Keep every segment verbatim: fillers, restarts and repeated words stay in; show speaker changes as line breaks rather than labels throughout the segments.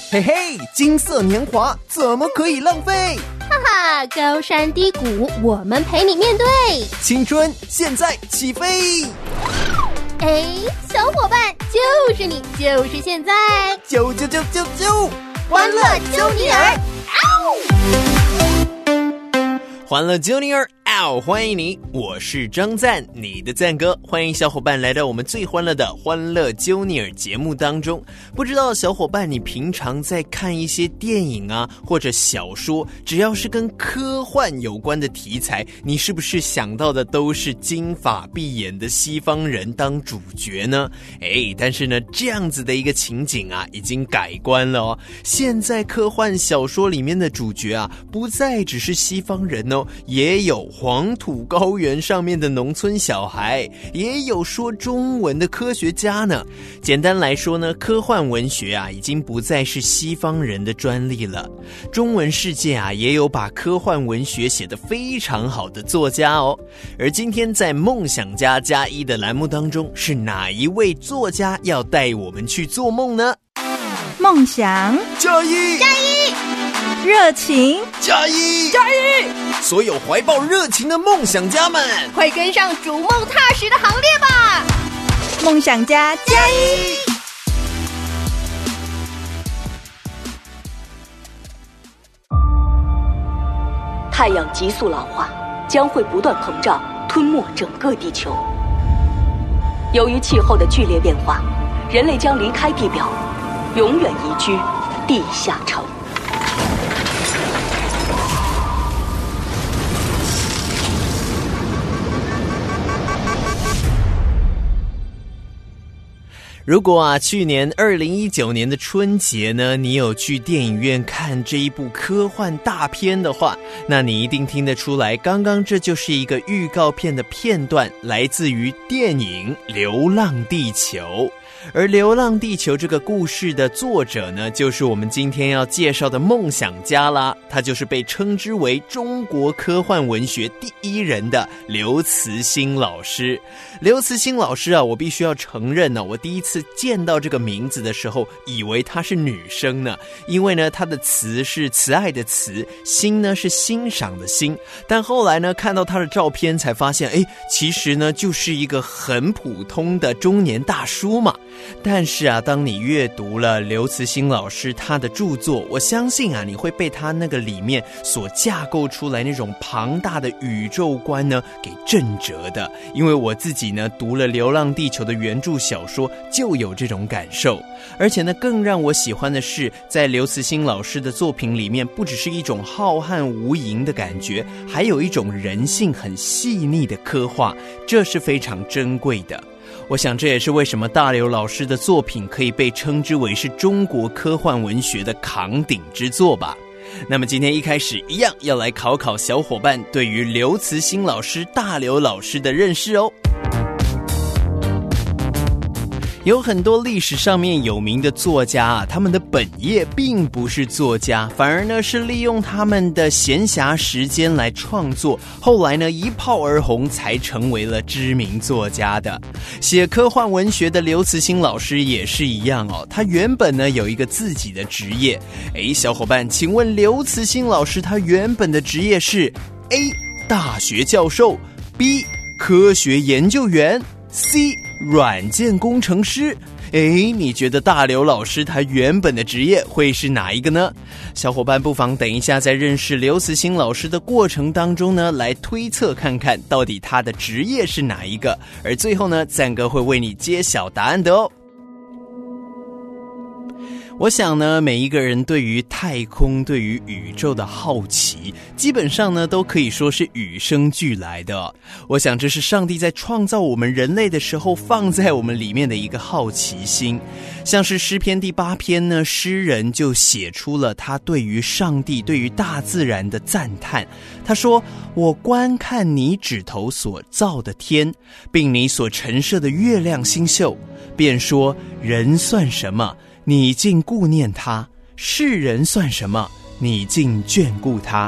嘿嘿，金色年华怎么可以浪费？
哈哈，高山低谷我们陪你面对，
青春现在起飞。
哎，小伙伴，就是你，就是现在，
啾啾啾啾啾，
欢乐啾尼尔，
欢乐啾尼尔，嗷！欢迎你，我是张赞，你的赞哥。欢迎小伙伴来到我们最欢乐的欢乐啾尼尔节目当中。不知道小伙伴你平常在看一些电影啊，或者小说，只要是跟科幻有关的题材，你是不是想到的都是金发碧眼的西方人当主角呢？哎，但是呢，这样子的一个情景啊，已经改观了哦。现在科幻小说里面的主角啊，不再只是西方人哦，也有黄土高原上面的农村小孩，也有说中文的科学家呢。简单来说呢，科幻文学啊，已经不再是西方人的专利了。中文世界啊，也有把科幻文学写得非常好的作家哦。而今天在梦想家加一的栏目当中，是哪一位作家要带我们去做梦呢？
梦想
加一
加一，
热情
加一
加一，
所有怀抱热情的梦想家们，
快跟上逐梦踏实的行列吧！
梦想家加一。
太阳急速老化，将会不断膨胀，吞没整个地球。由于气候的剧烈变化，人类将离开地表，永远移居地下城。
如果啊，去年二零一九年的春节呢，你有去电影院看这一部科幻大片的话，那你一定听得出来，刚刚这就是一个预告片的片段，来自于电影《流浪地球》。而《流浪地球》这个故事的作者呢，就是我们今天要介绍的梦想家啦。他就是被称之为中国科幻文学第一人的刘慈欣老师。刘慈欣老师啊，我必须要承认呢，我第一次见到这个名字的时候，以为她是女生呢，因为呢，她的慈是慈爱的慈，欣呢是欣赏的欣。但后来呢，看到她的照片才发现，哎，其实呢，就是一个很普通的中年大叔嘛。但是啊，当你阅读了刘慈欣老师他的著作，我相信啊，你会被他那个里面所架构出来那种庞大的宇宙观呢给震折的。因为我自己呢读了《流浪地球》的原著小说，就有这种感受。而且呢，更让我喜欢的是，在刘慈欣老师的作品里面，不只是一种浩瀚无垠的感觉，还有一种人性很细腻的刻画，这是非常珍贵的。我想这也是为什么大刘老师的作品可以被称之为是中国科幻文学的扛鼎之作吧。那么今天一开始一样要来考考小伙伴对于刘慈欣老师、大刘老师的认识哦。有很多历史上面有名的作家啊，他们的本业并不是作家，反而呢是利用他们的闲暇时间来创作，后来呢一炮而红，才成为了知名作家的。写科幻文学的刘慈欣老师也是一样哦，他原本呢有一个自己的职业。诶，小伙伴，请问刘慈欣老师他原本的职业是 A. 大学教授， B. 科学研究员， C. 软件工程师。诶，你觉得大刘老师他原本的职业会是哪一个呢？小伙伴不妨等一下在认识刘慈欣老师的过程当中呢，来推测看看到底他的职业是哪一个，而最后呢，赞哥会为你揭晓答案的哦。我想呢，每一个人对于太空、对于宇宙的好奇，基本上呢都可以说是与生俱来的。我想这是上帝在创造我们人类的时候放在我们里面的一个好奇心。像是诗篇第八篇呢，诗人就写出了他对于上帝、对于大自然的赞叹。他说：我观看你指头所造的天，并你所陈设的月亮星宿，便说人算什么，你竟顾念他；世人算什么，你竟眷顾他。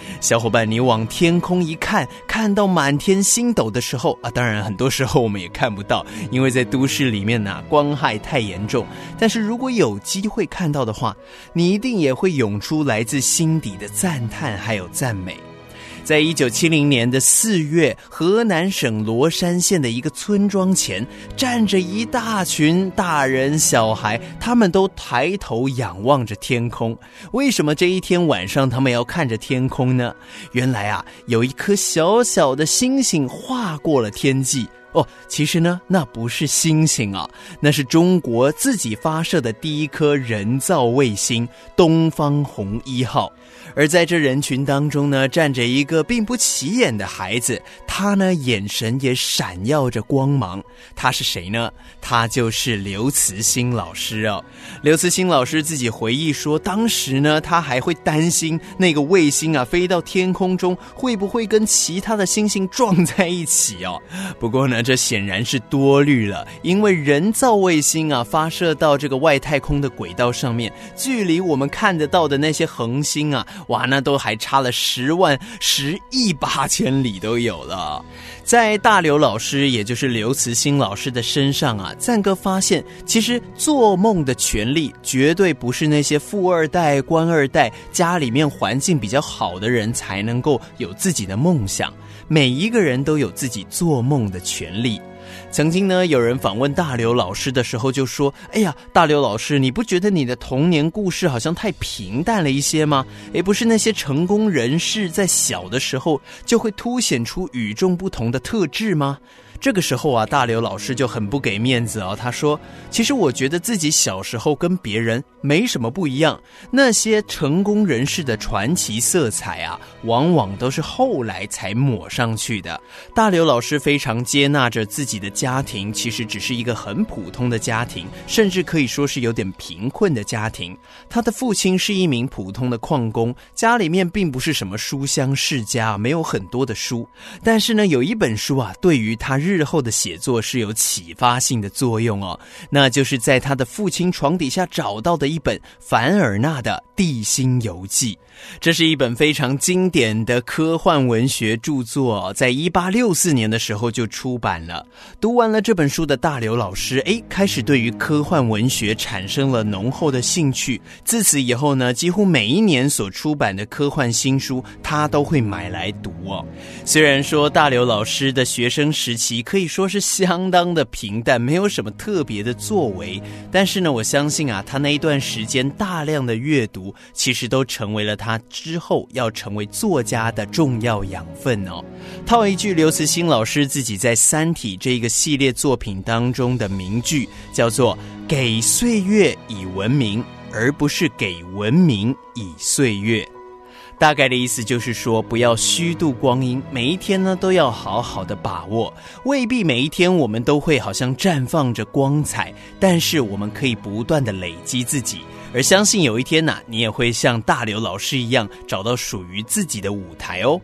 小伙伴，你往天空一看，看到满天星斗的时候啊，当然很多时候我们也看不到，因为在都市里面啊，光害太严重。但是如果有机会看到的话，你一定也会涌出来自心底的赞叹还有赞美。在一九七零年的四月，河南省罗山县的一个村庄前，站着一大群大人小孩，他们都抬头仰望着天空。为什么这一天晚上他们要看着天空呢？原来啊，有一颗小小的星星划过了天际。哦，其实呢，那不是星星啊，那是中国自己发射的第一颗人造卫星东方红一号。而在这人群当中呢，站着一个并不起眼的孩子，他呢眼神也闪耀着光芒。他是谁呢？他就是刘慈欣老师哦。刘慈欣老师自己回忆说，当时呢他还会担心那个卫星啊飞到天空中会不会跟其他的星星撞在一起哦。不过呢，这显然是多虑了，因为人造卫星啊发射到这个外太空的轨道上面，距离我们看得到的那些恒星啊，哇，那都还差了十万十亿八千里都有了。在大刘老师，也就是刘慈欣老师的身上啊，赞哥发现，其实做梦的权利绝对不是那些富二代、官二代、家里面环境比较好的人才能够有自己的梦想，每一个人都有自己做梦的权利。曾经呢，有人访问大刘老师的时候就说，哎呀，大刘老师，你不觉得你的童年故事好像太平淡了一些吗？诶，不是那些成功人士在小的时候就会凸显出与众不同的特质吗？这个时候啊，大刘老师就很不给面子哦。他说，其实我觉得自己小时候跟别人没什么不一样，那些成功人士的传奇色彩啊，往往都是后来才抹上去的。大刘老师非常接纳着自己的家庭其实只是一个很普通的家庭，甚至可以说是有点贫困的家庭。他的父亲是一名普通的矿工，家里面并不是什么书香世家，没有很多的书，但是呢，有一本书啊，对于他日后的写作是有启发性的作用哦，那就是在他的父亲床底下找到的一本凡尔纳的《地心游记》。这是一本非常经典的科幻文学著作，在一八六四年的时候就出版了。读完了这本书的大刘老师，诶，开始对于科幻文学产生了浓厚的兴趣。自此以后呢，几乎每一年所出版的科幻新书，他都会买来读哦。虽然说大刘老师的学生时期可以说是相当的平淡，没有什么特别的作为，但是呢，我相信啊，他那一段时间大量的阅读，其实都成为了他他之后要成为作家的重要养分哦。套一句刘慈欣老师自己在《三体》这个系列作品当中的名句，叫做“给岁月以文明，而不是给文明以岁月”。大概的意思就是说，不要虚度光阴，每一天呢都要好好的把握。未必每一天我们都会好像绽放着光彩，但是我们可以不断的累积自己，而相信有一天呢、啊，你也会像大刘老师一样，找到属于自己的舞台哦。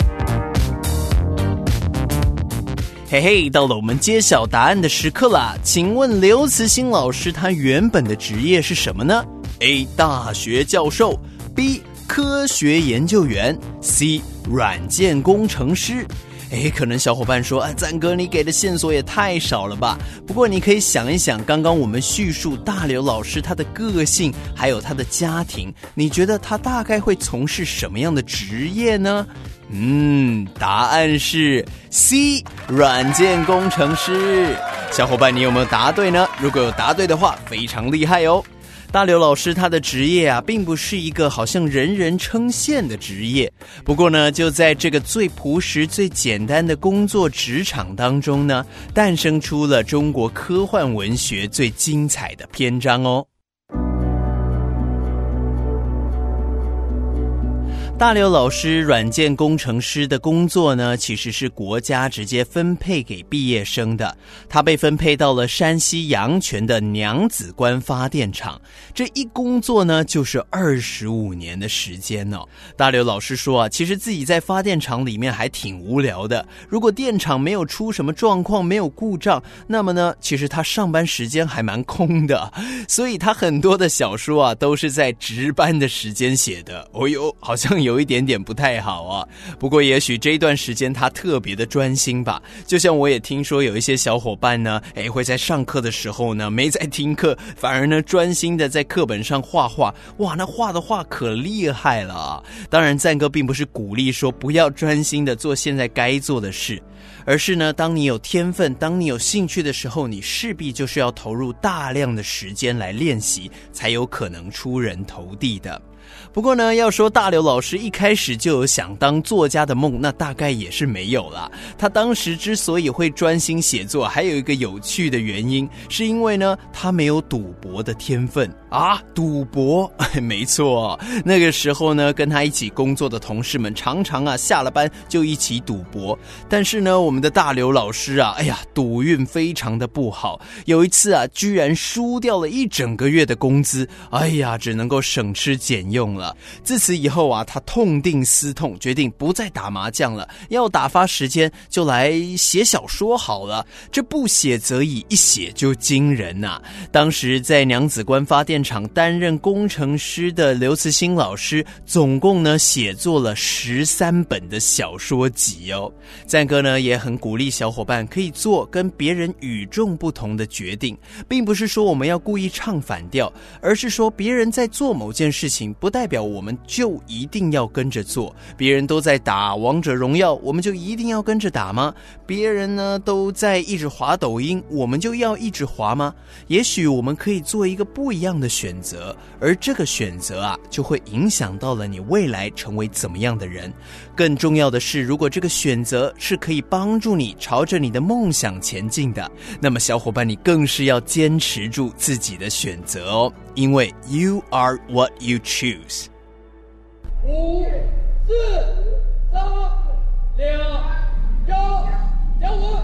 嘿嘿，到了我们揭晓答案的时刻啦！请问刘慈欣老师他原本的职业是什么呢？ A. 大学教授， B. 科学研究员， C. 软件工程师。诶，可能小伙伴说，啊，赞哥你给的线索也太少了吧。不过你可以想一想，刚刚我们叙述大刘老师他的个性还有他的家庭，你觉得他大概会从事什么样的职业呢？嗯，答案是 C. 软件工程师。小伙伴你有没有答对呢？如果有答对的话，非常厉害哦。大刘老师他的职业啊，并不是一个好像人人称羡的职业。不过呢，就在这个最朴实、最简单的工作职场当中呢，诞生出了中国科幻文学最精彩的篇章哦。大刘老师软件工程师的工作呢，其实是国家直接分配给毕业生的。他被分配到了山西阳泉的娘子关发电厂，这一工作呢就是二十五年的时间哦。大刘老师说啊，其实自己在发电厂里面还挺无聊的。如果电厂没有出什么状况，没有故障，那么呢，其实他上班时间还蛮空的。所以他很多的小说啊，都是在值班的时间写的。哦哟，好像有有一点点不太好啊。不过也许这一段时间他特别的专心吧，就像我也听说有一些小伙伴呢，诶会在上课的时候呢没在听课，反而呢专心的在课本上画画，哇，那画的画可厉害了啊。当然赞哥并不是鼓励说不要专心的做现在该做的事，而是呢当你有天分，当你有兴趣的时候，你势必就是要投入大量的时间来练习，才有可能出人头地的。不过呢，要说大刘老师一开始就有想当作家的梦，那大概也是没有啦。他当时之所以会专心写作，还有一个有趣的原因，是因为呢，他没有赌博的天分啊。赌博，没错，那个时候呢，跟他一起工作的同事们常常啊下了班就一起赌博。但是呢，我们的大刘老师啊，哎呀，赌运非常的不好。有一次啊，居然输掉了一整个月的工资，哎呀，只能够省吃俭用了。自此以后啊，他痛定思痛，决定不再打麻将了，要打发时间就来写小说好了。这不写则已，一写就惊人啊。当时在娘子关发电厂担任工程师的刘慈欣老师，总共呢写作了十三本的小说集哦。赞哥呢也很鼓励小伙伴可以做跟别人与众不同的决定，并不是说我们要故意唱反调，而是说别人在做某件事情，不代表我们就一定要跟着做。别人都在打王者荣耀，我们就一定要跟着打吗？别人呢都在一直滑抖音，我们就要一直滑吗？也许我们可以做一个不一样的选择，而这个选择啊，就会影响到了你未来成为怎么样的人。更重要的是，如果这个选择是可以帮助你朝着你的梦想前进的，那么小伙伴，你更是要坚持住自己的选择哦，因为 You are what you choose。
五、四、三、两、一，加稳。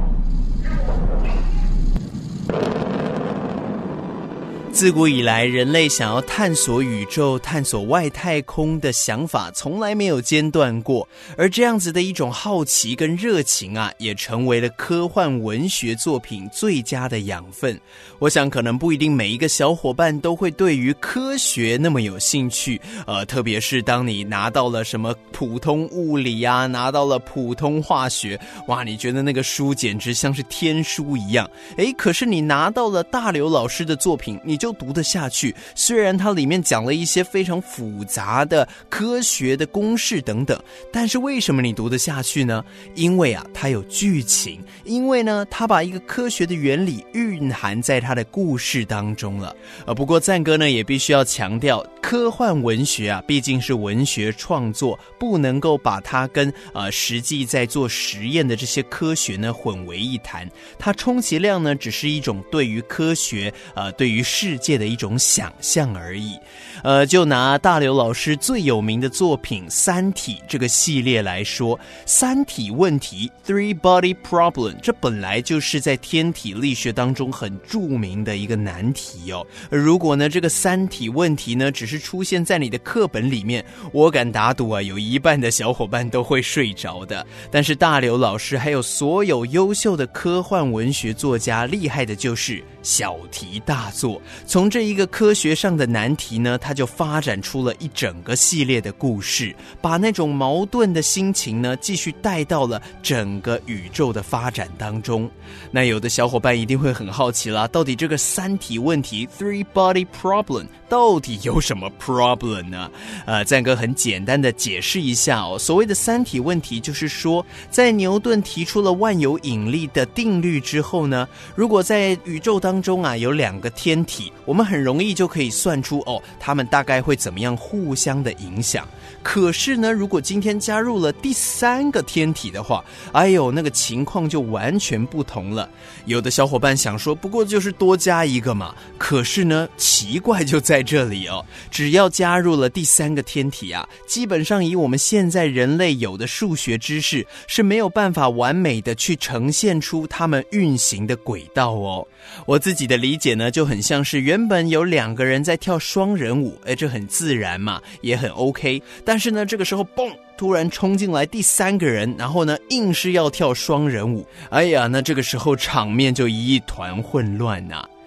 自古以来，人类想要探索宇宙、探索外太空的想法从来没有间断过，而这样子的一种好奇跟热情啊，也成为了科幻文学作品最佳的养分。我想可能不一定每一个小伙伴都会对于科学那么有兴趣，呃，特别是当你拿到了什么普通物理啊，拿到了普通化学，哇，你觉得那个书简直像是天书一样。诶，可是你拿到了大刘老师的作品，你就读得下去。虽然它里面讲了一些非常复杂的科学的公式等等，但是为什么你读得下去呢？因为啊，它有剧情，因为呢，它把一个科学的原理蕴含在它的故事当中了。呃，不过赞哥呢也必须要强调，科幻文学啊，毕竟是文学创作，不能够把它跟呃实际在做实验的这些科学呢混为一谈。它充其量呢只是一种对于科学呃对于世界的一种想象而已。呃，就拿大刘老师最有名的作品《三体》这个系列来说，三体问题 Three Body Problem 这本来就是在天体力学当中很著名的一个难题哦。如果呢这个三体问题呢只是出现在你的课本里面，我敢打赌啊，有一半的小伙伴都会睡着的。但是大刘老师还有所有优秀的科幻文学作家，厉害的就是小题大做。从这一个科学上的难题呢，他就发展出了一整个系列的故事，把那种矛盾的心情呢继续带到了整个宇宙的发展当中。那有的小伙伴一定会很好奇啦，到底这个三体问题 Three Body Problem 到底有什么 problem 呢？呃，赞哥很简单的解释一下哦。所谓的三体问题，就是说在牛顿提出了万有引力的定律之后呢，如果在宇宙当中啊有两个天体，我们很容易就可以算出哦，他们大概会怎么样互相的影响。可是呢，如果今天加入了第三个天体的话，哎呦，那个情况就完全不同了。有的小伙伴想说，不过就是多加一个嘛。可是呢，奇怪就在这里哦，只要加入了第三个天体啊，基本上以我们现在人类有的数学知识是没有办法完美的去呈现出它们运行的轨道哦。我自己的理解呢，就很像是原本有两个人在跳双人舞，哎，这很自然嘛，也很 OK。但是呢，这个时候嘣，突然冲进来第三个人，然后呢，硬是要跳双人舞，哎呀，那这个时候场面就一团混乱啊。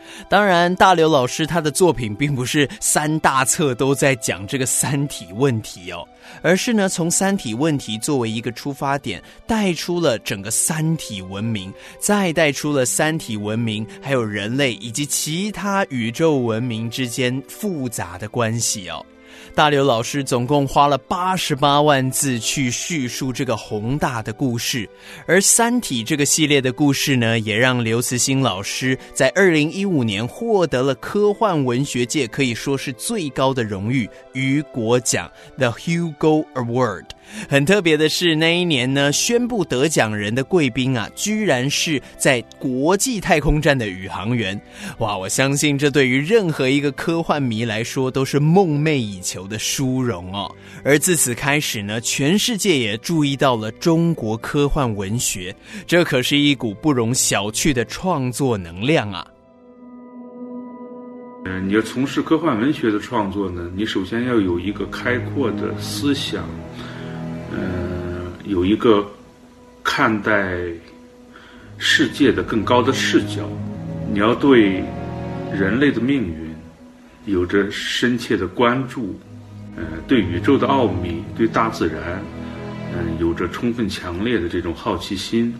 当然，大刘老师他的作品并不是三大册都在讲这个三体问题哦，而是呢从三体问题作为一个出发点，带出了整个三体文明，再带出了三体文明还有人类以及其他宇宙文明之间复杂的关系哦。大刘老师总共花了八十八万字去叙述这个宏大的故事，而《三体》这个系列的故事呢，也让刘慈欣老师在二零一五年获得了科幻文学界可以说是最高的荣誉雨果奖 The Hugo Award。很特别的是，那一年呢，宣布得奖人的贵宾啊，居然是在国际太空站的宇航员。哇，我相信这对于任何一个科幻迷来说都是梦寐以求的殊荣哦。而自此开始呢，全世界也注意到了中国科幻文学，这可是一股不容小觑的创作能量啊。
呃，你要从事科幻文学的创作呢，你首先要有一个开阔的思想，呃，有一个看待世界的更高的视角，你要对人类的命运有着深切的关注，呃，对宇宙的奥秘，对大自然，嗯、呃，有着充分强烈的这种好奇心。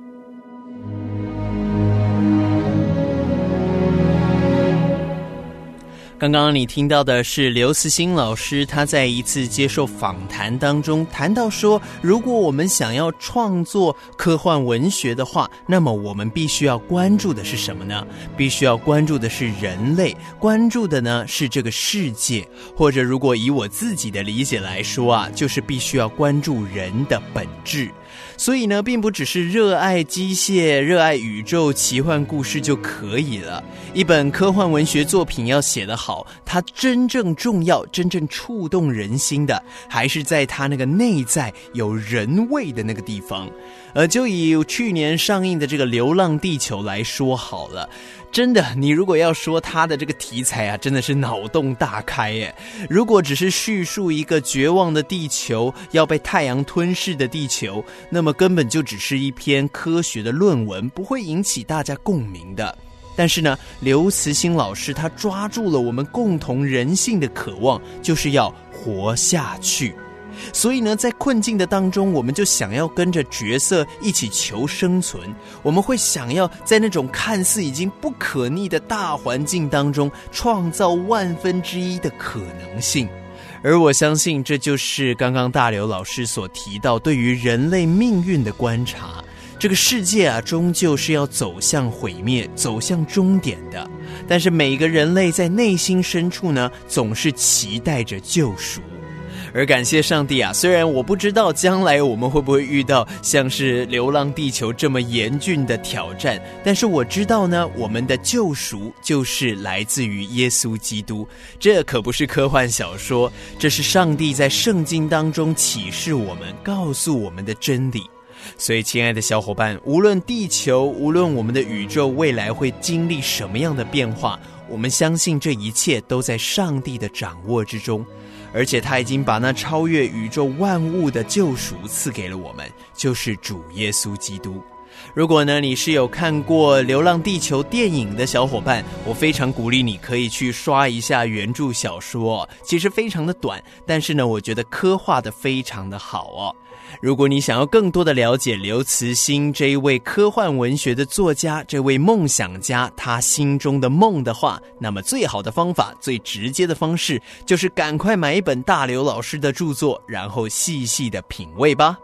刚刚你听到的是刘慈欣老师他在一次接受访谈当中谈到说，如果我们想要创作科幻文学的话，那么我们必须要关注的是什么呢？必须要关注的是人类，关注的呢是这个世界，或者如果以我自己的理解来说啊，就是必须要关注人的本质。所以呢，并不只是热爱机械、热爱宇宙奇幻故事就可以了。一本科幻文学作品要写得好，它真正重要、真正触动人心的，还是在它那个内在有人味的那个地方。呃，就以去年上映的这个《流浪地球》来说好了，真的，你如果要说它的这个题材啊，真的是脑洞大开耶。如果只是叙述一个绝望的地球，要被太阳吞噬的地球，那么根本就只是一篇科学的论文，不会引起大家共鸣的。但是呢，刘慈欣老师他抓住了我们共同人性的渴望，就是要活下去。所以呢，在困境的当中，我们就想要跟着角色一起求生存，我们会想要在那种看似已经不可逆的大环境当中，创造万分之一的可能性。而我相信这就是刚刚大刘老师所提到对于人类命运的观察。这个世界啊，终究是要走向毁灭，走向终点的。但是每个人类在内心深处呢，总是期待着救赎。而感谢上帝啊，虽然我不知道将来我们会不会遇到像是《流浪地球》这么严峻的挑战，但是我知道呢，我们的救赎就是来自于耶稣基督。这可不是科幻小说，这是上帝在圣经当中启示我们、告诉我们的真理。所以亲爱的小伙伴，无论地球，无论我们的宇宙未来会经历什么样的变化，我们相信这一切都在上帝的掌握之中，而且他已经把那超越宇宙万物的救赎赐给了我们，就是主耶稣基督。如果呢你是有看过《流浪地球》电影的小伙伴，我非常鼓励你可以去刷一下原著小说哦，其实非常的短，但是呢我觉得刻画得非常的好哦。如果你想要更多的了解刘慈欣这一位科幻文学的作家，这位梦想家他心中的梦的话，那么最好的方法，最直接的方式，就是赶快买一本大刘老师的著作，然后细细的品味吧。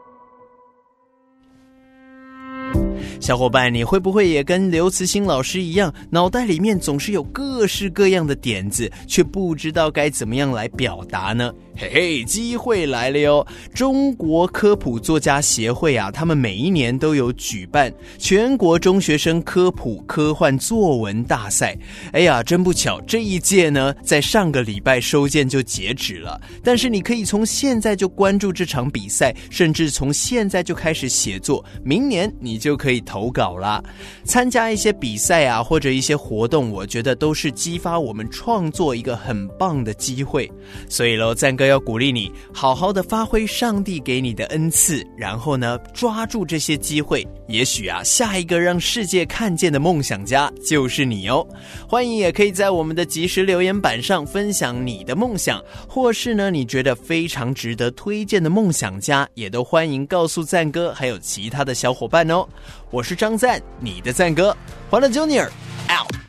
小伙伴，你会不会也跟刘慈欣老师一样，脑袋里面总是有各式各样的点子，却不知道该怎么样来表达呢？嘿嘿，机会来了哟！中国科普作家协会啊，他们每一年都有举办全国中学生科普科幻作文大赛。哎呀，真不巧，这一届呢，在上个礼拜收件就截止了。但是你可以从现在就关注这场比赛，甚至从现在就开始写作，明年你就可以投稿啦。参加一些比赛啊，或者一些活动，我觉得都是激发我们创作一个很棒的机会。所以咯，赞哥要鼓励你好好的发挥上帝给你的恩赐，然后呢抓住这些机会，也许啊下一个让世界看见的梦想家就是你哦。欢迎也可以在我们的即时留言板上分享你的梦想，或是呢你觉得非常值得推荐的梦想家，也都欢迎告诉赞哥还有其他的小伙伴哦。我是张赞，你的赞哥，欢乐 Junior out。